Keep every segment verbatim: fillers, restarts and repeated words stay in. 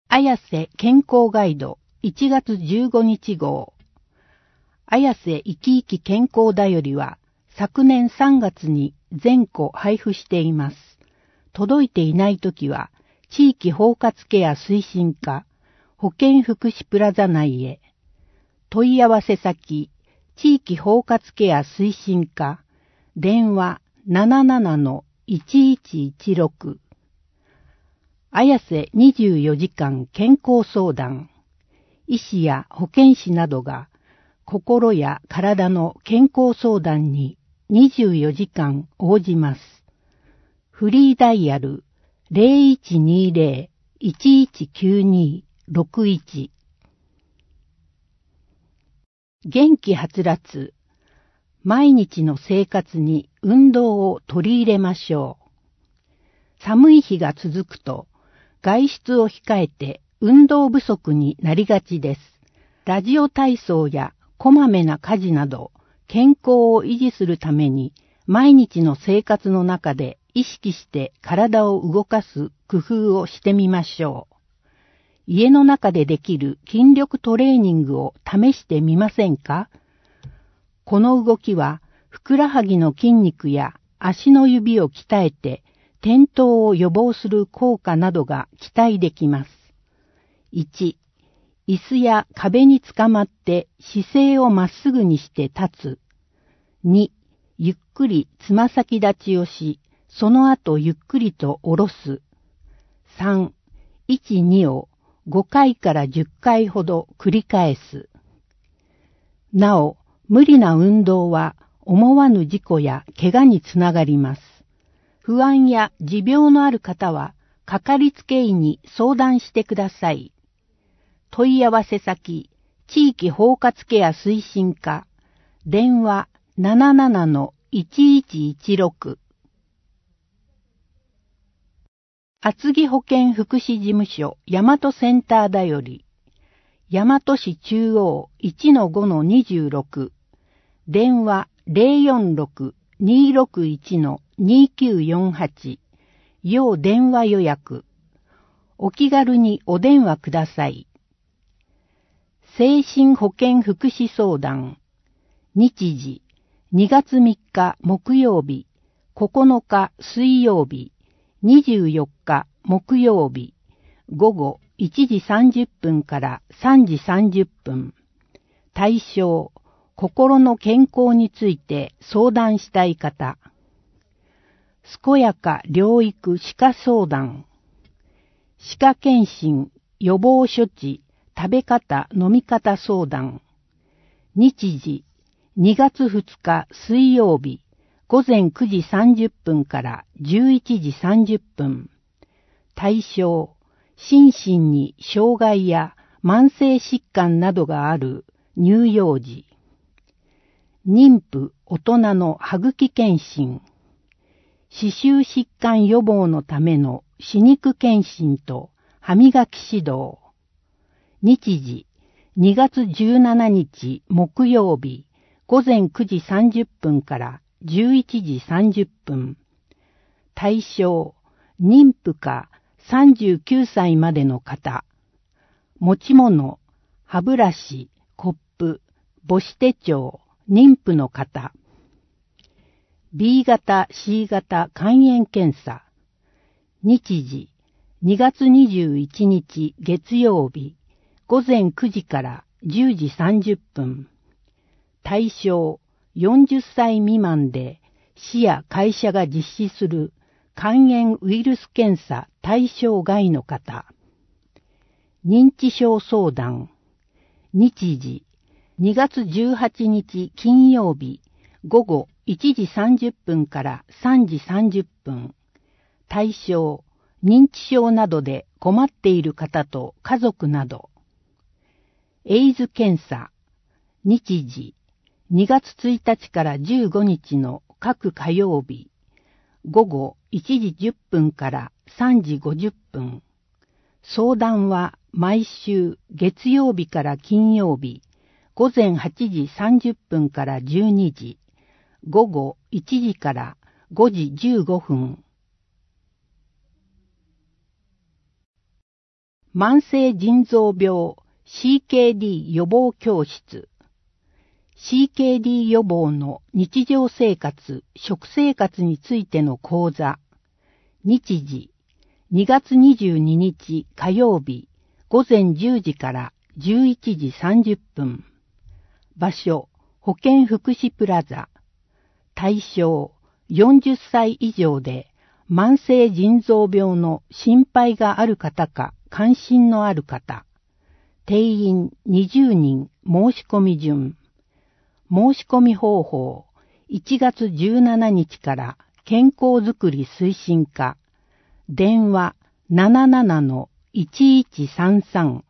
綾瀬健康ガイドいちがつじゅうごにち号。綾瀬生き生き健康だよりは昨年さんがつに全個配布しています。届いていないときは地域包括ケア推進課保健福祉プラザ内へ。問い合わせ先地域包括ケア推進課電話 ななななのいちいちいちろく。綾瀬にじゅうよじかん健康相談。医師や保健師などが心や体の健康相談ににじゅうよじかん応じます。フリーダイヤル ゼロいちにゼロ いちいちきゅうに ろくいち。元気はつらつ。毎日の生活に運動を取り入れましょう。寒い日が続くと外出を控えて運動不足になりがちです。ラジオ体操やこまめな家事など健康を維持するために毎日の生活の中で意識して体を動かす工夫をしてみましょう。家の中でできる筋力トレーニングを試してみませんか？この動きはふくらはぎの筋肉や足の指を鍛えて転倒を予防する効果などが期待できます。いち、椅子や壁につかまって姿勢をまっすぐにして立つ。に、ゆっくりつま先立ちをし、その後ゆっくりと下ろす。さん、いち、にをごかいからじゅっかいほど繰り返す。なお、無理な運動は思わぬ事故や怪我につながります。不安や持病のある方は、かかりつけ医に相談してください。問い合わせ先、地域包括ケア推進課、電話 ななななのいちいちいちろく。厚木保健福祉事務所大和センターだより、大和市中央 いちのごのにじゅうろく、電話 ゼロよんろく にろくいちのにきゅうよんはち、要電話予約。お気軽にお電話ください。精神保健福祉相談。日時、にがつみっか木曜日、ここのか水曜日、にじゅうよっか木曜日、午後いちじさんじゅっぷんからさんじさんじゅっぷん。対象、心の健康について相談したい方。健やか療育歯科相談。歯科検診、予防処置、食べ方、飲み方相談。日時、にがつふつか水曜日、ごぜんくじさんじゅっぷんからじゅういちじさんじゅっぷん。対象、心身に障害や慢性疾患などがある乳幼児。妊婦、大人の歯茎検診。歯周疾患予防のための歯肉検診と歯磨き指導。日時、にがつじゅうしちにち木曜日、ごぜんくじさんじゅっぷんからじゅういちじさんじゅっぷん。対象、妊婦かさんじゅうきゅうさいまでの方。持ち物、歯ブラシ、コップ、母子手帳、妊婦の方。ビー 型、C 型肝炎検査。日時、にがつにじゅういちにち月曜日、ごぜんくじからじゅうじさんじゅっぷん。対象、よんじゅっさい未満で、市や会社が実施する肝炎ウイルス検査対象外の方。認知症相談。日時、にがつじゅうはちにち金曜日、午後いちじさんじゅっぷんからさんじさんじゅっぷん。対象、認知症などで困っている方と家族など。エイズ検査。日時、にがつついたちからじゅうごにちの各火曜日、午後いちじじゅっぷんからさんじごじゅっぷん。相談は毎週月曜日から金曜日、ごぜんはちじさんじゅっぷんからじゅうにじ、午後いちじからごじじゅうごふん。 慢性腎臓病 シーケーディー 予防教室。シーケーディー 予防の日常生活、食生活についての講座。日時、にがつにじゅうににち火曜日、ごぜんじゅうじからじゅういちじさんじゅっぷん。場所、保健福祉プラザ。対象、よんじゅっさい以上で慢性腎臓病の心配がある方か関心のある方。定員にじゅうにん申し込み順。申し込み方法、いちがつじゅうしちにちから健康づくり推進課。電話 ななななのいちいちさんさん。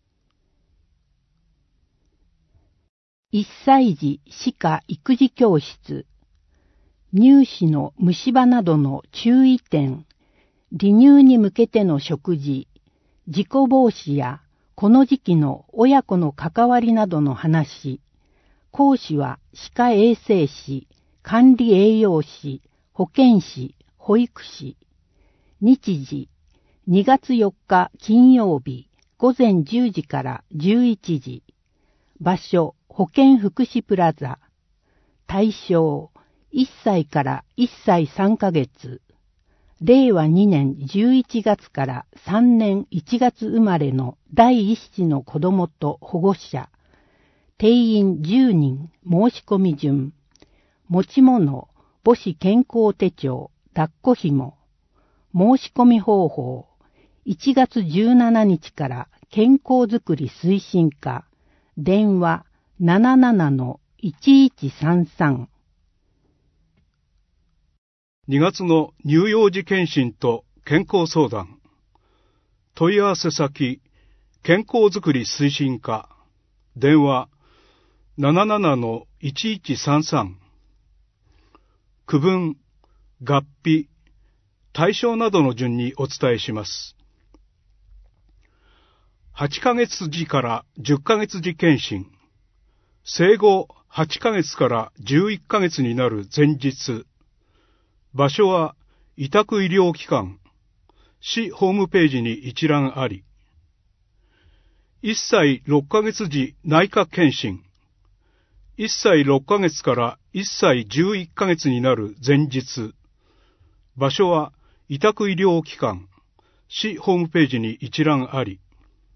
いっさい児歯科育児教室。乳歯の虫歯などの注意点、離乳に向けての食事、事故防止やこの時期の親子の関わりなどの話。講師は歯科衛生士、管理栄養士、保健師、保育士。日時、にがつよっか金曜日、ごぜんじゅうじからじゅういちじ。場所、保健福祉プラザ。対象、いっさいからいっさいさんかげつ。れいわにねんじゅういちがつからさんねんいちがつ生まれのだいいっ子の子供と保護者。定員じゅうにん申し込み順。持ち物、母子健康手帳、抱っこ紐。申し込み方法、いちがつじゅうしちにちから健康づくり推進課。電話 ななななのいちいちさんさん。 にがつの乳幼児検診と健康相談。問い合わせ先、健康づくり推進課。電話 ななななのいちいちさんさん。区分、合併、対象などの順にお伝えします。はちかげつ児からじゅっかげつ児検診。生後はちかげつからじゅういっかげつになる前日。場所は委託医療機関。市ホームページに一覧あり。いっさいろっかげつ児内科検診。いっさいろっかげつからいっさいじゅういっかげつになる前日。場所は委託医療機関。市ホームページに一覧あり。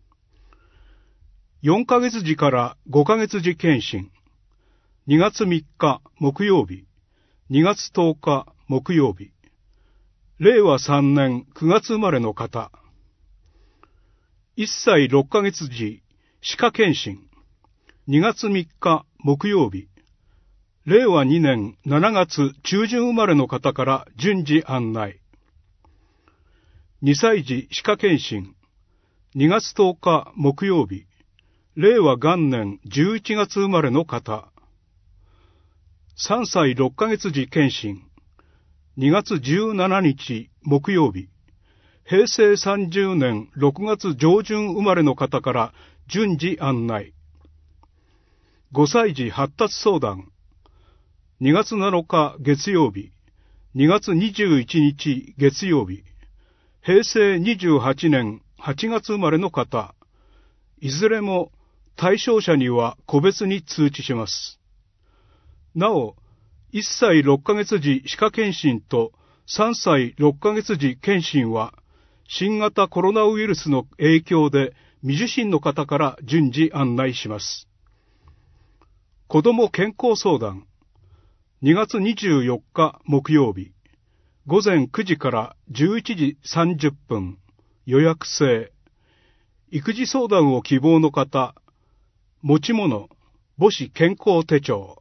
よんかげつ児からごかげつ児検診。にがつみっか木曜日。にがつとおか木曜日。れいわさんねんくがつ生まれの方。いっさいろっかげつ児歯科検診。にがつみっか木曜日。れいわにねんしちがつ中旬生まれの方から順次案内。にさい児歯科検診。にがつとおか木曜日。れいわ元年じゅういちがつ生まれの方。さんさいろっかげつ児検診。にがつじゅうしちにち木曜日。へいせいさんじゅうねんろくがつ上旬生まれの方から順次案内。ごさい児発達相談。にがつなのか月曜日。にがつにじゅういちにち月曜日。へいせいにじゅうはちねんはちがつ生まれの方。いずれも対象者には個別に通知します。なお、いっさいろっかげつ児歯科検診とさんさいろっかげつ児検診は、新型コロナウイルスの影響で未受診の方から順次案内します。子ども健康相談。にがつにじゅうよっか木曜日。ごぜんくじからじゅういちじさんじゅっぷん。予約制。育児相談を希望の方。持ち物、母子健康手帳。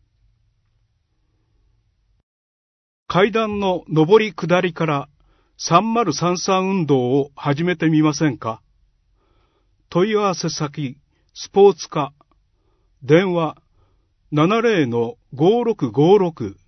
階段の上り下りからさんまるさんさん運動を始めてみませんか？問い合わせ先、スポーツ課。電話 ななぜろのごろくごろく。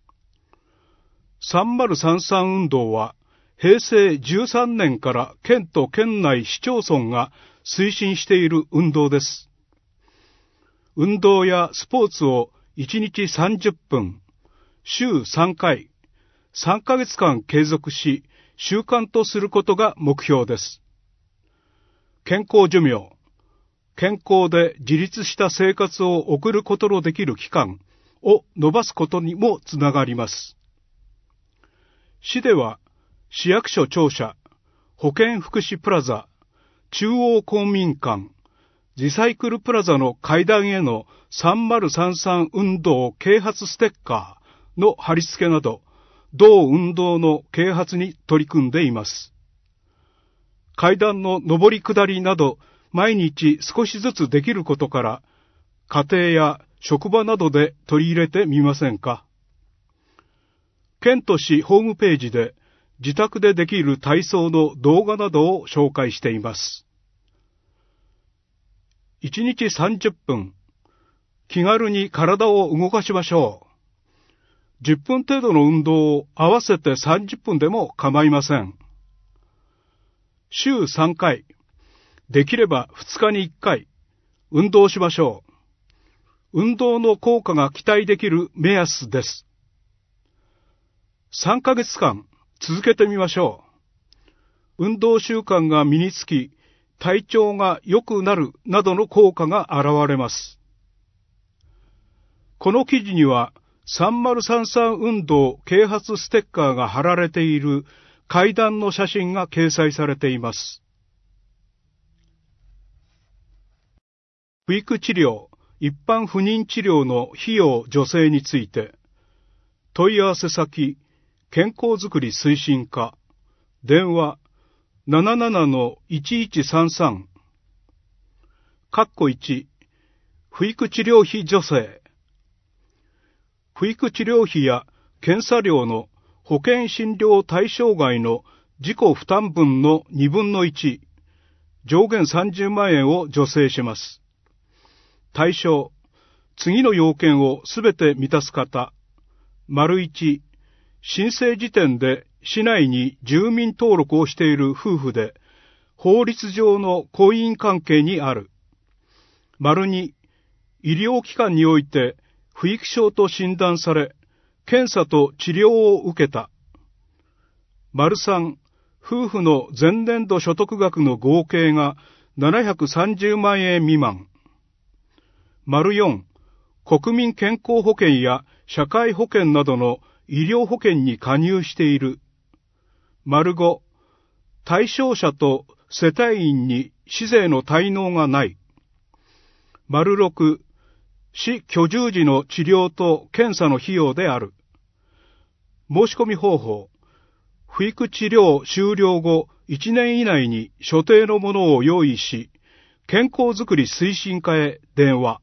さんまるさんさん運動はへいせいじゅうさんねんから県と県内市町村が推進している運動です。運動やスポーツをいちにちさんじゅっぷん、週さんかい、さんかげつかん継続し、習慣とすることが目標です。 健康寿命、健康で自立した生活を送ることのできる期間を伸ばすことにもつながります。市では、市役所庁舎、保健福祉プラザ、中央公民館、リサイクルプラザの階段へのさんまるさんさん運動啓発ステッカーの貼り付けなど、同運動の啓発に取り組んでいます。階段の上り下りなど、毎日少しずつできることから、家庭や職場などで取り入れてみませんか。県と市ホームページで、自宅でできる体操の動画などを紹介しています。いちにちさんじゅっぷん、気軽に体を動かしましょう。じゅっぷん程度の運動を合わせてさんじゅっぷんでも構いません。週さんかい、できればふつかにいっかい、運動しましょう。運動の効果が期待できる目安です。さんかげつかん続けてみましょう。運動習慣が身につき、体調が良くなるなどの効果が現れます。この記事には、さんまるさんさん運動啓発ステッカーが貼られている階段の写真が掲載されています。不育治療、一般不妊治療の費用助成について、問い合わせ先、健康づくり推進課、電話 ななななのいちいちさんさん、かっこいち、不育治療費助成。不育治療費や検査料の保険診療対象外の自己負担分のにぶんのいち、上限さんじゅうまんえんを助成します。対象、次の要件をすべて満たす方、丸いち、申請時点で市内に住民登録をしている夫婦で、法律上の婚姻関係にある。丸に、医療機関において不育症と診断され、検査と治療を受けた。丸さん、夫婦の前年度所得額の合計がななひゃくさんじゅうまんえん未満。丸よん、国民健康保険や社会保険などの医療保険に加入している。丸ご、対象者と世帯員に市税の滞納がない。丸ろく、市居住時の治療と検査の費用である。申し込み方法、不育治療終了後いちねん以内に所定のものを用意し、健康づくり推進課へ電話。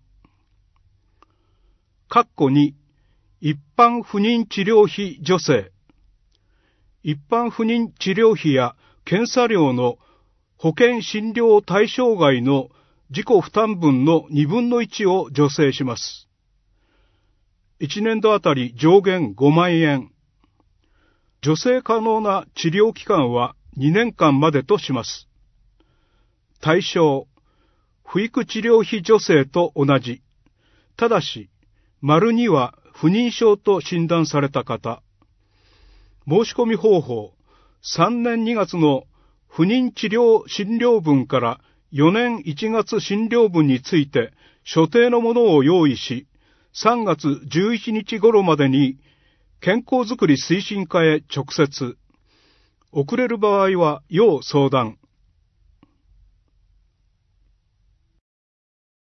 かっこに、一般不妊治療費助成。一般不妊治療費や検査料の保険診療対象外の自己負担分のにぶんのいちを助成します。いちねんどあたり上限ごまんえん。助成可能な治療期間はにねんかんまでとします。対象、不育治療費助成と同じ。ただし、丸には不妊症と診断された方。申し込み方法、さんねんにがつの不妊治療診療分からよねんいちがつ診療分について所定のものを用意し、さんがつじゅういちにち頃までに健康づくり推進課へ直接。遅れる場合は要相談。